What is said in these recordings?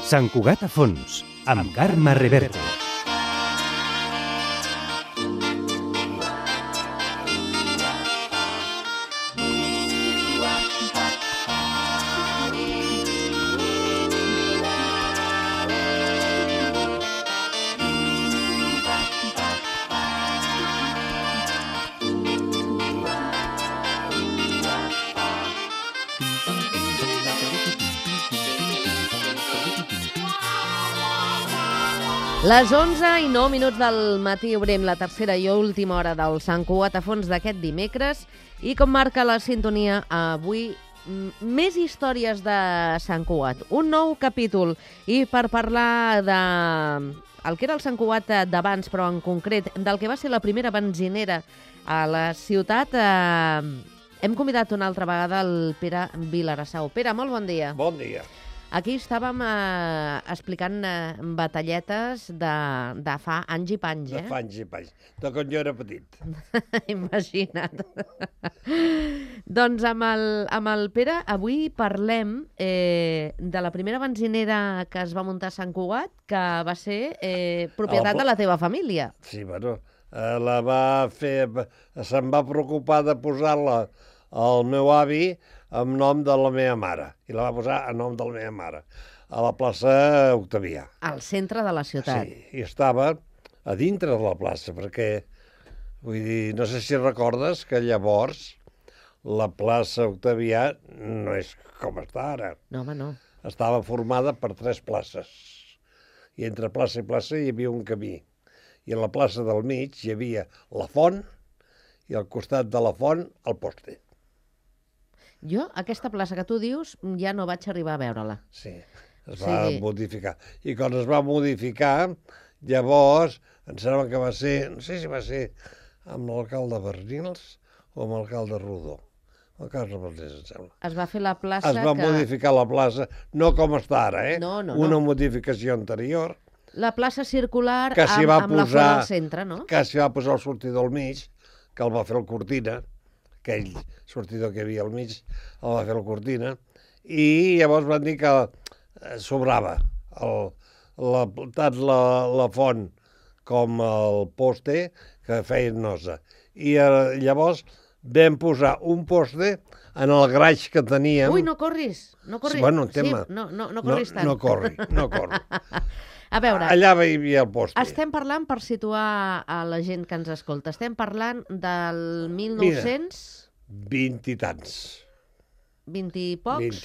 Sant Cugat a fons, amb Carme Reverte. Les 11:09 del matí obrim la tercera i última hora del Sant Cugat a fons d'aquest dimecres i com marca la sintonia avui, més històries de Sant Cugat, un nou capítol i per parlar de el que era el Sant Cugat d'abans, però en concret del que va ser la primera benzinera a la ciutat, hem convidat una altra vegada el Pere Vilarassau. Pere, molt bon dia. Bon dia. Aquí estàvem explicant batalletes de fa anys i panys, De fa anys i panys, de quan jo era petit. Imagina't. Doncs amb el Pere avui parlem de la primera benzinera que es va muntar a Sant Cugat, que va ser propietat de la teva família. Sí, bueno, la va fer... Se'n va preocupar de posar-la al meu avi amb nom de la meva mare, i la va posar a nom de la meva mare, a la plaça Octavià. Al centre de la ciutat. Sí, i estava a dintre de la plaça, perquè, vull dir, no sé si recordes que llavors la plaça Octavià no és com està ara. No, home, no. Estava formada per 3 places, i entre plaça i plaça hi havia un camí. I a la plaça del mig hi havia la font, i al costat de la font el poste. Jo, aquesta plaça que tu dius, ja no vaig arribar a veure-la. Sí, es va modificar. I quan es va modificar, llavors, em sembla que va ser, no sé si va ser amb l'alcalde Bernils o amb l'alcalde Rodó. El cas no em sembla. Es va fer la plaça es va modificar la plaça, no com està ara, No. Una modificació anterior. La plaça circular que amb la flor al centre, no? Que s'hi va posar el sortidor al mig, que el va fer el Cortina, aquell sortidor que hi havia al mig, el va fer el Cortina, i llavors van dir que sobrava tant la font com el poste que feien nosa. I llavors vam posar un poste en el graix que teníem. Ui, no corris, no corris. Bueno, tema. Sí, no corris tant. No corri. A veure, allà hi havia el poste. estem parlant, per situar a la gent que ens escolta, estem parlant del 1900... 20 i tants. 20 i pocs?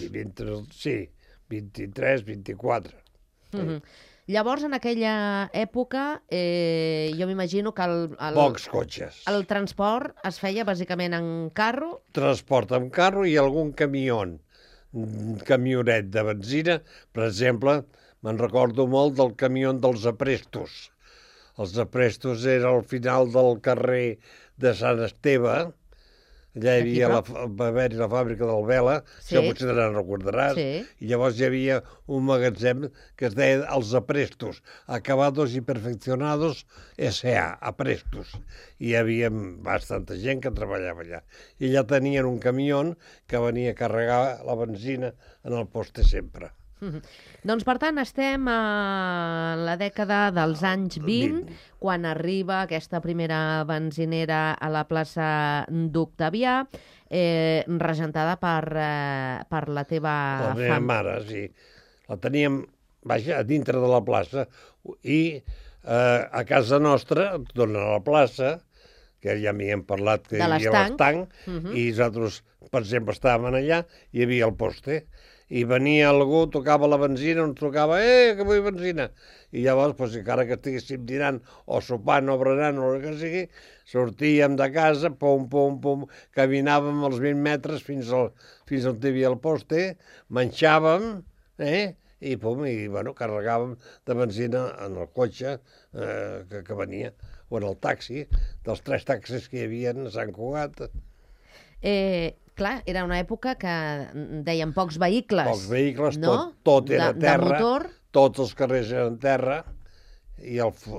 23, 24. Llavors, en aquella època, jo m'imagino que pocs cotxes. El transport es feia bàsicament en carro. Transport amb carro i algun camionet de benzina. Per exemple, me'n recordo molt del camió dels aprestos. Els aprestos era al final del carrer de Sant Esteve. Allà hi havia va haver-hi la fàbrica del Vela, sí. Això potser te n'en recordaràs, sí. I llavors hi havia un magatzem que es deia Els Aprestos, Acabados y Perfeccionados S.A., Aprestos. I hi havia bastanta gent que treballava allà. I allà tenien un camió que venia a carregar la benzina en el poste sempre. Doncs, per tant, estem a la dècada dels anys 20, quan arriba aquesta primera benzinera a la plaça d'Octavià, regentada per la teva La meva mare, sí. La teníem, vaja, a dintre de la plaça, i a casa nostra, d'on a la plaça, que ja m'hi hem parlat, que hi havia l'estanc, i nosaltres, per exemple, estàvem allà, hi havia el poste, i venia algú, tocava la benzina, ens tocava, que vull benzina. I llavors, encara que estiguéssim dinant, o sopant, o berenant, o el que sigui, sortíem de casa, pum, caminàvem els 20 metres fins on hi havia el poste, menjàvem, i carregàvem de benzina en el cotxe que venia, o en el taxi, dels 3 taxis que hi havia a Sant Cugat. Clar, era una època que deien pocs vehicles. Pocs vehicles, no? tot era terra, de motor. Tots els carrers eren terra, i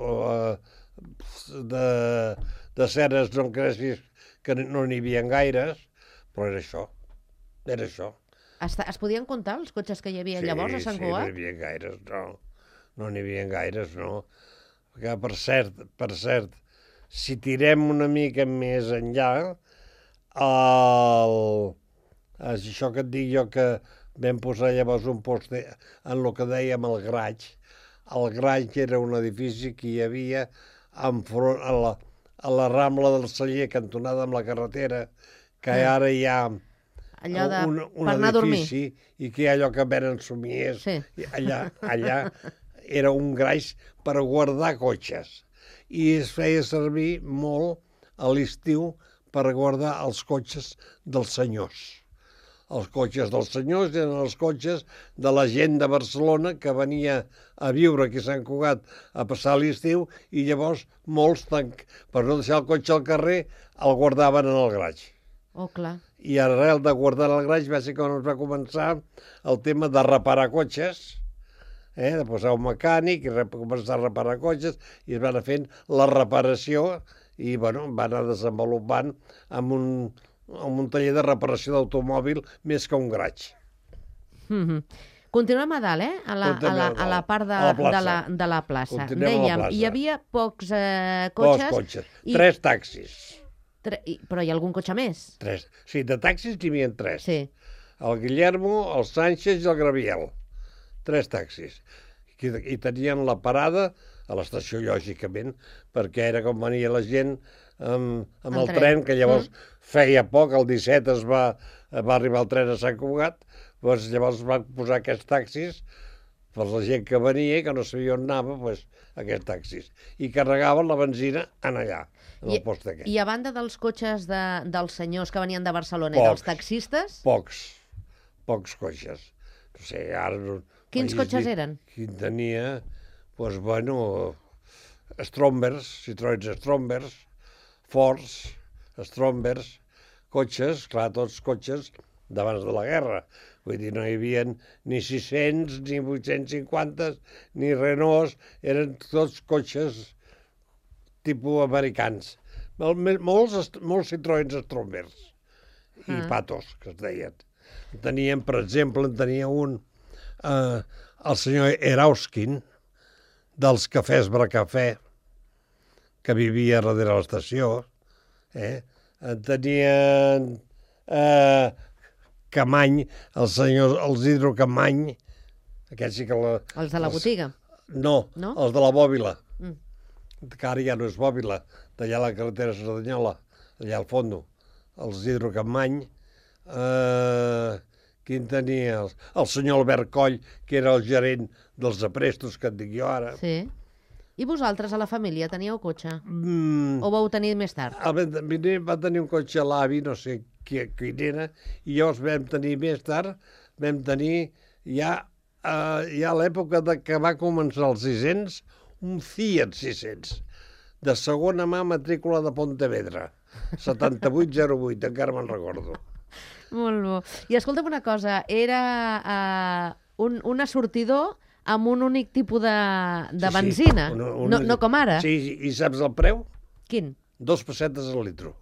de ceres no creguis que no n'hi havia gaires, però era això. Es podien comptar els cotxes que hi havia llavors a Sant Cugat? Sí, no n'hi havia gaires, no. No n'hi havia gaires, no. Que, per cert, si tirem una mica més enllà, això que et dic jo que vam posar llavors un post en el que dèiem el Graig. El Graig era un edifici que hi havia enfront a la Rambla del Celler, cantonada amb la carretera, que ara hi ha un edifici i que hi ha allò que venen somiers. Sí. Allà era un graix per guardar cotxes. I es feia servir molt a l'estiu per guardar els cotxes dels senyors. Els cotxes dels senyors eren els cotxes de la gent de Barcelona que venia a viure aquí a Sant Cugat a passar l'estiu i llavors molts, per no deixar el cotxe al carrer, el guardaven en el graig. Oh, clar. I arrel de guardar el graig va ser quan es va començar el tema de reparar cotxes, de posar un mecànic i començar a reparar cotxes, i es va anar fent la reparació i va anar desenvolupant amb un taller de reparació d'automòbil més que un graig. Continuem a dalt, a la part de la plaça. Dèiem, hi havia pocs cotxes. 3 taxis. Però hi ha algun cotxe més? 3. Sí, de taxis n'hi havia 3. Sí. El Guillermo, el Sánchez i el Graviel. 3 taxis. I tenien la parada a l'estació, lògicament, perquè era com venia la gent amb el tren, que llavors feia poc, el 17 va arribar el tren a Sant Cugat, doncs llavors van posar aquests taxis per la gent que venia i que no sabia on anava, doncs aquests taxis. I carregaven la benzina allà, en el post aquest. I a banda dels cotxes dels senyors que venien de Barcelona i dels taxistes? Pocs cotxes. No sé, ara... Quins cotxes eren? Quin tenia, doncs, Strombers, Citroën Strombers, Fords, Strombers, cotxes, clar, tots cotxes d'abans de la guerra. Vull dir, no hi havia ni 600, ni 850, ni Renaults, eren tots cotxes tipus americans. Molts Citroën Strombers i Patos, que es deien. Per exemple, en tenia un, el senyor Erauskin, dels cafès Bracafè, que vivia darrere l'estació. En tenien Camany, els Hidro Camany, aquests sí que... Els de la botiga? No, els de la Bòbila, que ara ja no és Bòbila, d'allà a la carretera Cerdanyola, allà al fondo, els Hidro Camany. Quin tenia? El senyor Albert Coll, que era el gerent dels aprestos, que et dic jo ara. Sí. I vosaltres, a la família, teníeu cotxe? O vau tenir més tard? Va tenir un cotxe l'avi, no sé quin era, i llavors vam tenir més tard, ja a l'època que va començar els 600, un Fiat 600, de segona mà, matrícula de Pontevedra, 7808, encara me'n recordo. Molt bo. I escolta'm una cosa, era un assortidor amb un únic tipus de benzina, no com ara? Sí, i saps el preu? Quin? 2 pessetes al litro.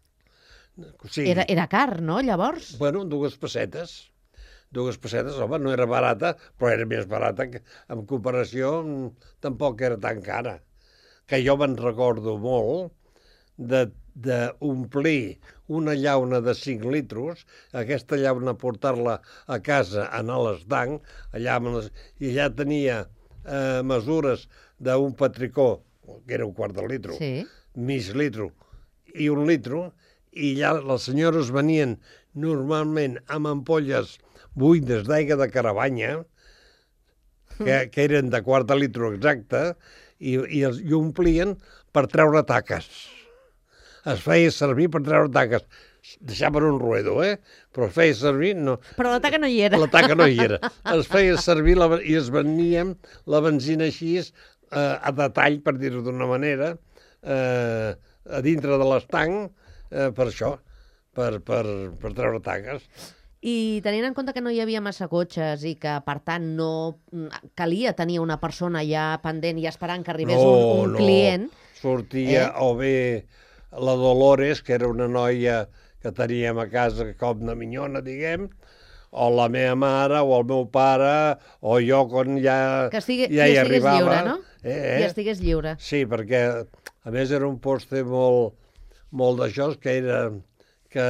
Era car, no, llavors? Bueno, 2 pessetes. 2 pessetes, home, no era barata, però era més barata, en comparació, tampoc era tan cara. Que jo me'n recordo molt d'omplir una llauna de 5 litros, aquesta llauna portar-la a casa, anar a l'estanc, i allà tenia mesures d'un petricó, que era un quart de litro, mig litro i 1 litro, i allà les senyores venien normalment amb ampolles buides d'aigua de Caravanya, que eren de quart de litro exacte, i omplien per treure taques. Es feia servir per treure taques. Deixaven un ruedo, però es feia servir... Però la taca no hi era. La taca no hi era. Es feia servir i es veníem la benzina així, a detall, per dir-ho d'una manera, a dintre de l'estanc, per això, per treure taques. I tenint en compte que no hi havia massa cotxes i que, per tant, no calia tenir una persona ja pendent i esperant que arribés un client... Sortia o bé la Dolores, que era una noia que teníem a casa com de minyona, diguem, o la meva mare, o el meu pare, o jo quan ja hi arribava. Lliure, no? I estigués lliure. Sí, perquè a més era un poste molt d'això, que era que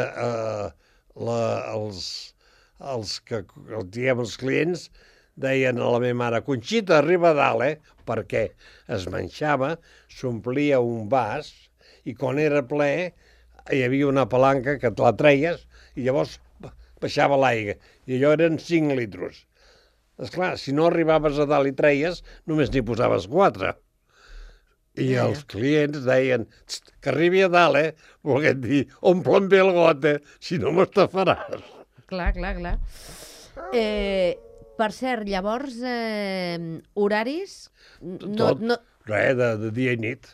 els clients deien a la meva mare, Conxita, arriba a dalt, perquè es manxava, s'omplia un vas, i quan era ple hi havia una palanca que te la treies i llavors baixava l'aigua. I allò eren 5 litres. Esclar, si no arribaves a dalt i treies, només n'hi posaves 4. I els clients deien, que arribi a dalt, volguem dir, omple'm bé el got, si no m'estafaràs. Clar. Per cert, llavors, horaris... Tot, res, de dia i nit.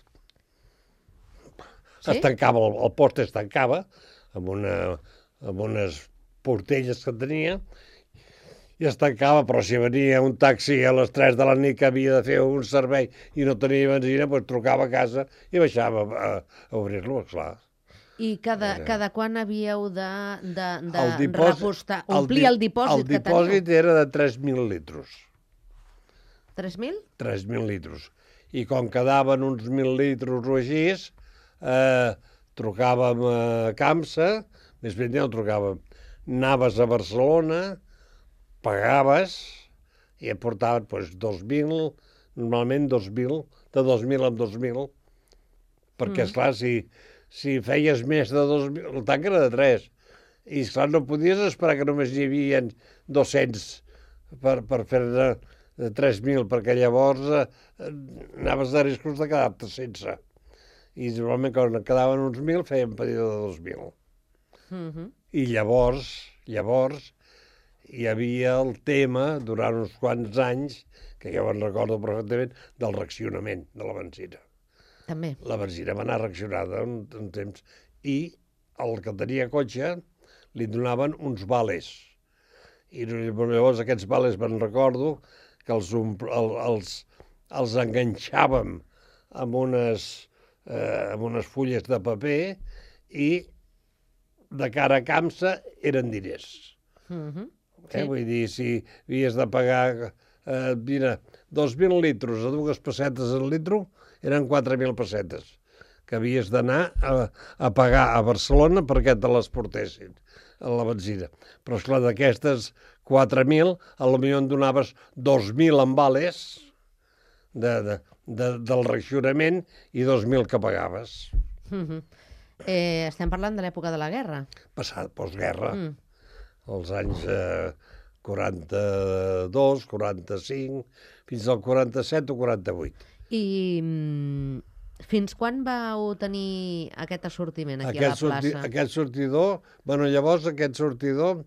Sí? Es tancava, el post es tancava amb unes portelles que tenia i es tancava, però si venia un taxi a les 3 de la nit que havia de fer un servei i no tenia benzina, doncs trucava a casa i baixava a obrir-lo, esclar. I cada quan havíeu de repostar, omplir el dipòsit que teniu? El dipòsit era de 3.000 litres. 3.000? 3.000 litres. I com quedaven uns 1.000 litres o així, trucàvem a Camsa, més ben dit no trucàvem, anaves a Barcelona, pagaves i et portaven 2.000, normalment 2.000, de 2.000 en 2.000, perquè, esclar, si feies més de 2.000, el tanc era de 3, i, esclar, no podies esperar que només hi havia 200 per fer-ne 3.000, perquè llavors anaves de riscos de quedar-te sense. I normalment quan quedaven uns 1.000 feien pedido de 2.000. I llavors hi havia el tema, durant uns quants anys, que jo me'n recordo perfectament, del reaccionament de la benzina. També. La benzina va anar reaccionada un temps. I el que tenia cotxe li donaven uns vales. I llavors aquests vales me'n recordo que els enganxàvem amb unes fulles de paper i de cara a Camsa eren diners. Sí. Vull dir, si havies de pagar 2.000 litres a 2 pessetes al litro, eren 4.000 pessetes que havies d'anar a pagar a Barcelona perquè te les portessin a la benzina. Però, esclar, d'aquestes 4.000, potser en donaves 2.000 en vales del racionament i 2.000 que pagaves. Estem parlant de l'època de la guerra. Postguerra, els anys 42, 45, fins al 47 o 48. I fins quan vau tenir aquest assortiment aquí a la plaça? Aquest sortidor, llavors aquest sortidor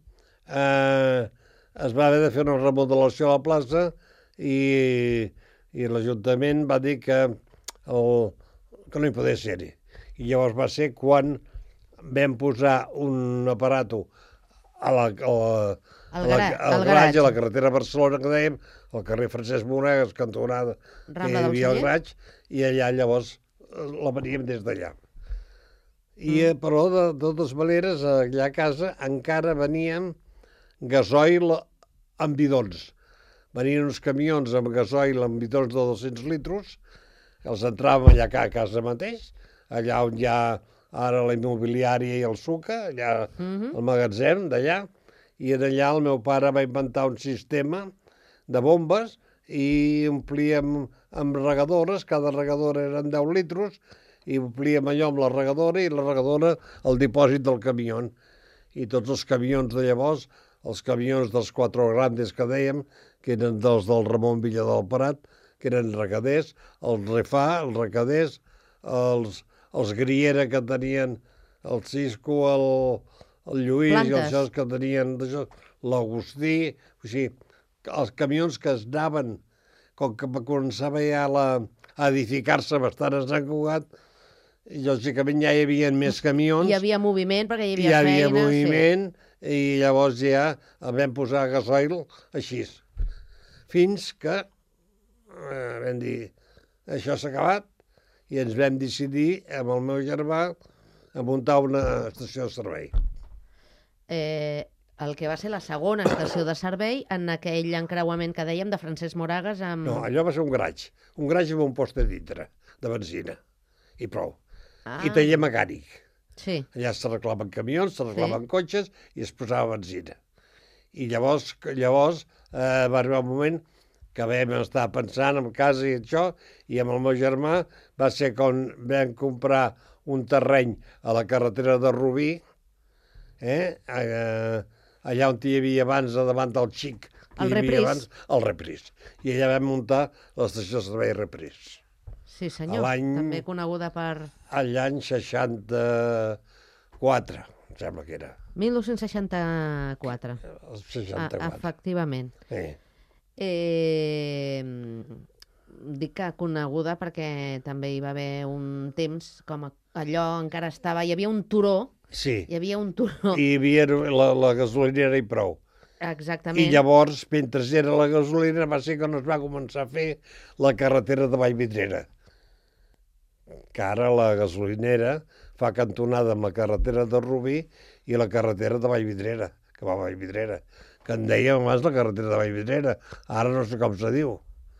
es va haver de fer una remodelació a la plaça i l'Ajuntament va dir que no hi podia ser-hi. I llavors va ser quan vam posar un aparato al garatge, a la carretera Barcelona, que dèiem, al carrer Francesc Monegas, cantonada, que hi havia el garatge, i allà llavors la veníem des d'allà. Però, de totes maneres, allà a casa encara veníem gasoil amb bidons. Venien uns camions amb gasoil amb bidons de 200 litres, els entràvem allà a casa mateix, allà on hi ha ara la immobiliària i el Suca, allà al magatzem d'allà, i allà el meu pare va inventar un sistema de bombes i omplíem amb regadores, cada regadora eren 10 litres, i omplíem allò amb la regadora i la regadora al dipòsit del camió. I tots els camions de llavors, els camions dels Cuatro Grandes que dèiem, que eren dels del Ramon Villa del Prat, que eren recaders, els Refà, els recaders, els Griera que tenien el Cisco, el Lluís plantes. I els xos que tenien l'Agustí, o sigui, els camions que es anaven, com que començava ja a edificar-se bastant a Sant Cugat, i lògicament ja hi havia més camions. Hi havia moviment perquè hi havia feina. Hi havia moviment, sí. I llavors ja vam posar gasoil així. Fins que vam dir, això s'ha acabat, i ens vam decidir, amb el meu germà, a muntar una estació de servei. el que va ser la segona estació de servei en aquell encreuament que dèiem de Francesc Moragas amb... No, allò va ser un garatge amb un post de dintre, de benzina, i prou. I taller mecànic. Sí. Allà s'arreglaven camions, s'arreglaven cotxes i es posava benzina. I llavors va arribar un moment que vam estar pensant en casa i això, i amb el meu germà va ser quan vam comprar un terreny a la carretera de Rubí, allà on hi havia abans, davant del Xic, el Repris. El Repris. I allà vam muntar l'estació de servei Repris. Sí, senyor, també coneguda per... L'any 64, em sembla que era. 1964. 64. Efectivament. Dic que coneguda perquè també hi va haver un temps com allò encara estava... Hi havia un turó. Sí. Hi havia un turó. I hi havia la gasolinera i prou. Exactament. I llavors, mentre era la gasolinera, va ser quan es va començar a fer la carretera de Vallvidrera. Que ara la gasolinera fa cantonada amb la carretera de Rubí i la carretera de Vallvidrera, que va a Vallvidrera. Que en dèiem abans la carretera de Vallvidrera. Ara no sé com se diu.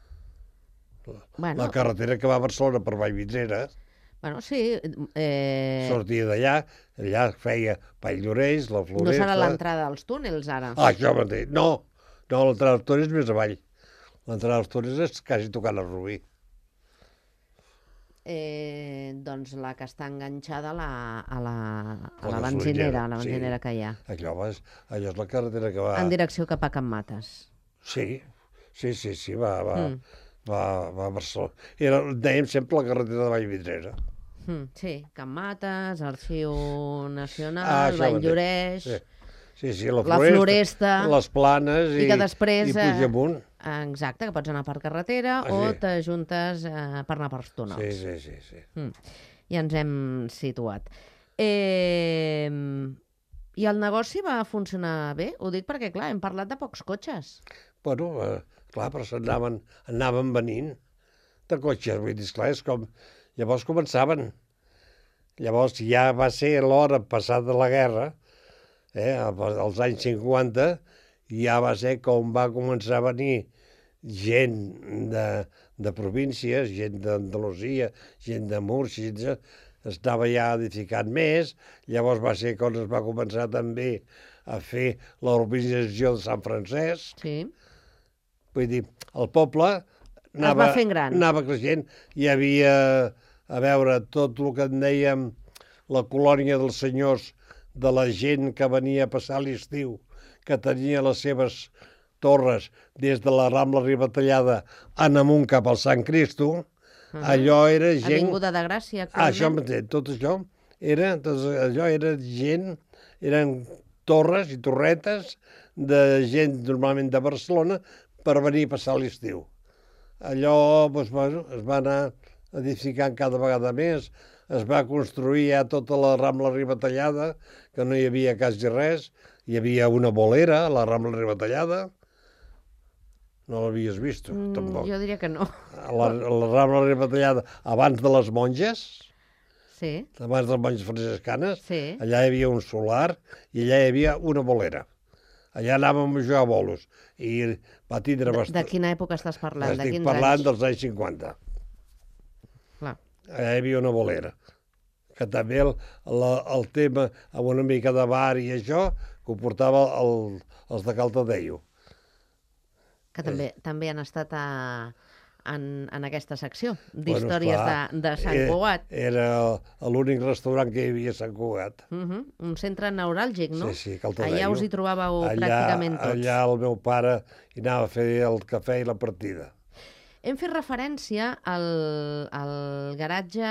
La carretera que va a Barcelona per Vallvidrera. Bueno, sí. Sortia d'allà, allà feia Valldoreix, la Floresta... No serà l'entrada als túnels, ara? Això mateix. No, l'entrada als túnels és més avall. L'entrada als túnels és quasi tocant a Rubí. Doncs la que està enganxada a la benzinera que hi ha. Allò és la carretera que va... En direcció cap a Can Mates. Sí, va a Barcelona. Dèiem sempre la carretera de Vallvidrera. Sí, Can Mates, Arxiu Nacional, Valldoreix... Sí, la Floresta, les Planes i que després, i Puigdemunt. Exacte, que pots anar per carretera o t'ajuntes per anar per túnels. Sí. Ja ens hem situat. I el negoci va funcionar bé? Ho dic perquè, clar, hem parlat de pocs cotxes. Bueno, clar, però anaven venint de cotxes. Vull dir, esclar, és com... Llavors començaven. Llavors ja va ser l'hora passada la guerra, als anys 50, ja va ser com va començar a venir gent de províncies, gent d'Andalusia, gent de Múrcia, estava ja edificant més, llavors va ser quan es va començar també a fer la urbanització de Sant Francesc. Sí. Vull dir, el poble anava creixent, hi havia, a veure, tot el que en dèiem la colònia dels senyors, de la gent que venia a passar l'estiu, que tenia les seves torres des de la Rambla Ribatallada en amunt cap al Sant Cristo, allò era gent... Avinguda de Gràcia, actualment. Tot això era gent, eren torres i torretes de gent normalment de Barcelona per venir a passar l'estiu. Allò es va anar edificant cada vegada més, es va construir ja tota la Rambla Ribatallada, que no hi havia quasi res. Hi havia una bolera a la Rambla Ribatallada. No l'havies vist, tampoc. Jo diria que no. La Rambla Ribatallada, abans de les monges, abans de les monges franciscanes, allà hi havia un solar i allà hi havia una bolera. Allà anàvem a jugar a bolos. I va tindre bastant... De quina època estàs parlant? Estic parlant dels anys 50. Clar. Allà hi havia una bolera, que també el tema amb una mica de bar i això, que ho portava els de Caldedeu. Que també han estat en aquesta secció d'històries de Sant Cugat. Era l'únic restaurant que hi havia a Sant Cugat. Un centre neuràlgic, no? Sí, Caldedeu. Allà us hi trobàveu pràcticament tots. Allà el meu pare hi anava a fer el cafè i la partida. Hem fet referència al garatge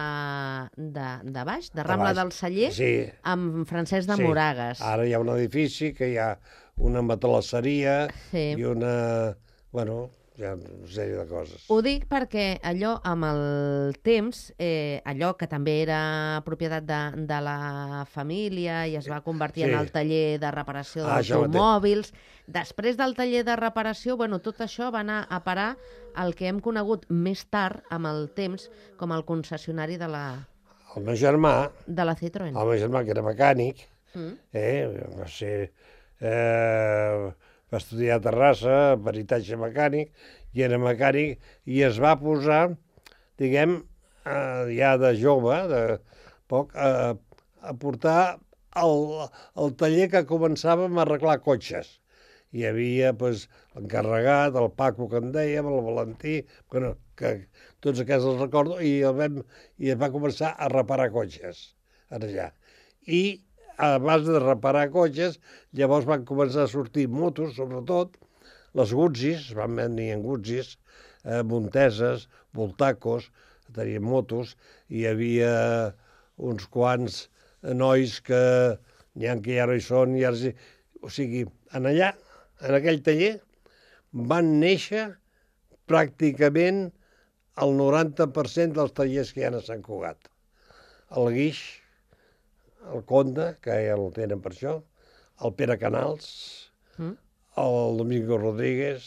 de baix, de Rambla del Celler, amb Francesc de Moragas. Ara hi ha un edifici que hi ha una matalasseria i una... Bueno, hi ha una sèrie de coses. Ho dic perquè allò amb el temps, allò que també era propietat de la família i es va convertir en el taller de reparació d'automòbils. Després del taller de reparació, tot això va anar a parar el que hem conegut més tard, amb el temps, com el concessionari de la... El meu germà... De la Citroën. El meu germà, que era mecànic, va ser va estudiar a Terrassa, peritatge mecànic, i era mecànic, i es va posar, diguem, ja de jove, de poc, a portar el taller que començàvem a arreglar cotxes. Hi havia l'encarregat, el Paco, que en dèiem, el Valentí, que tots aquests els recordo, i es va començar a reparar cotxes allà. I a base de reparar cotxes, llavors van començar a sortir motos, sobretot, les Guzis, van venir en Guzis, Monteses, Voltacos, tenien motos, i hi havia uns quants nois que n'hi ha que ja no hi són, o sigui, allà, en aquell taller, van néixer pràcticament el 90% dels tallers que hi ha a Sant Cugat. El Guix, el Conde, que ja el tenen per això, el Pere Canals, el Domingo Rodríguez,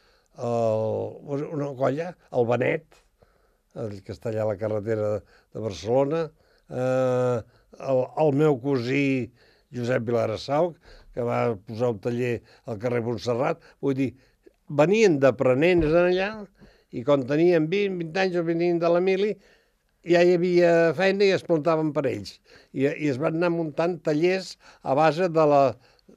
una colla, el Benet, el que està allà a la carretera de Barcelona, el meu cosí Josep Vilarassau, que va posar un taller al carrer Montserrat. Vull dir, venien d'aprenents allà i quan tenien 20 anys o venien de la mili, ja hi havia feina i es muntaven per ells. I es van anar muntant tallers a base de la...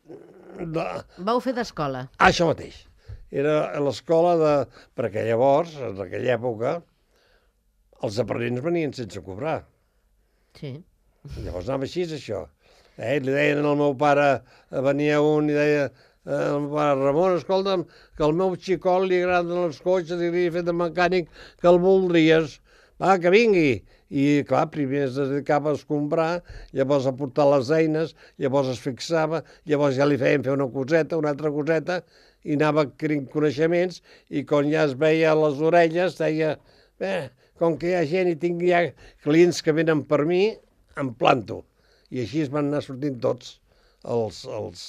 Vau fer d'escola. Això mateix. Era l'escola de... Perquè llavors, en aquella època, els aprenents venien sense cobrar. Sí. Llavors anava així, això. Li deien al meu pare, venia un i deia al meu pare, Ramon, escolta'm, que al meu xicot li agraden els cotxes i li he fet de mecànic, que el voldries. Va, que vingui. I, clar, primer es dedicava a escombrar, llavors a portar les eines, llavors es fixava, llavors ja li feien fer una coseta, una altra coseta, i anava adquirint coneixements, i quan ja es veia a les orelles, deia, com que hi ha gent i tinc ja clients que venen per mi, em planto. I així es van anar sortint tots els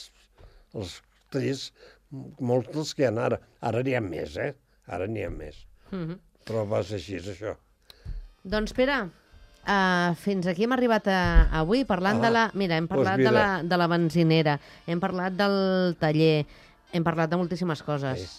tallers, molts dels que hi ha ara. Ara n'hi ha més, Ara n'hi ha més. Però va ser així, és això. Doncs, Pere, fins aquí hem arribat avui parlant de la... Mira, hem parlat de la benzinera, hem parlat del taller, hem parlat de moltíssimes coses.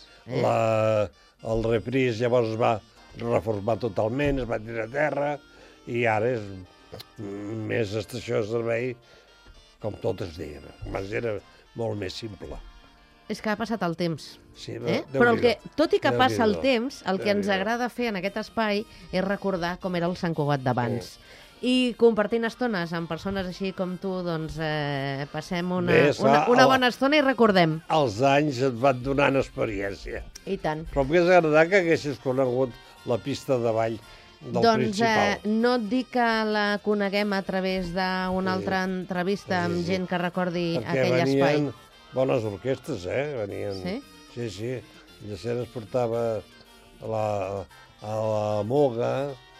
El repris llavors es va reformar totalment, es va tirar a terra, i ara és més estació de servei, com tot es deia. Abans era molt més simple. És que ha passat el temps. Sí, però tot i que passa el temps, el que ens agrada fer en aquest espai és recordar com era el Sant Cugat d'abans. I compartint estones amb persones així com tu, doncs passem una bona estona i recordem. Els anys et van donant experiència. I tant. Però m'hagués agradat que haguessis conegut la pista de ball del principal. Doncs no et dic que la coneguem a través d'una altra entrevista amb gent que recordi aquell espai. Perquè venien bones orquestres, venien... Sí? Sí. Llacera es portava a la Moga,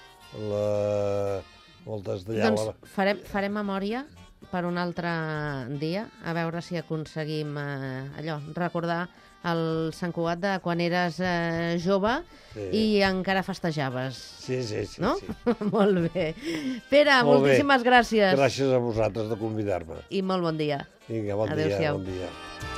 moltes d'allà... Doncs farem memòria per un altre dia, a veure si aconseguim recordar el Sant Cugat de quan eres jove i encara festejaves. Sí. No? Molt bé. Pere, moltíssimes gràcies. Gràcies a vosaltres de convidar-me. I molt bon dia. Vinga, bon dia.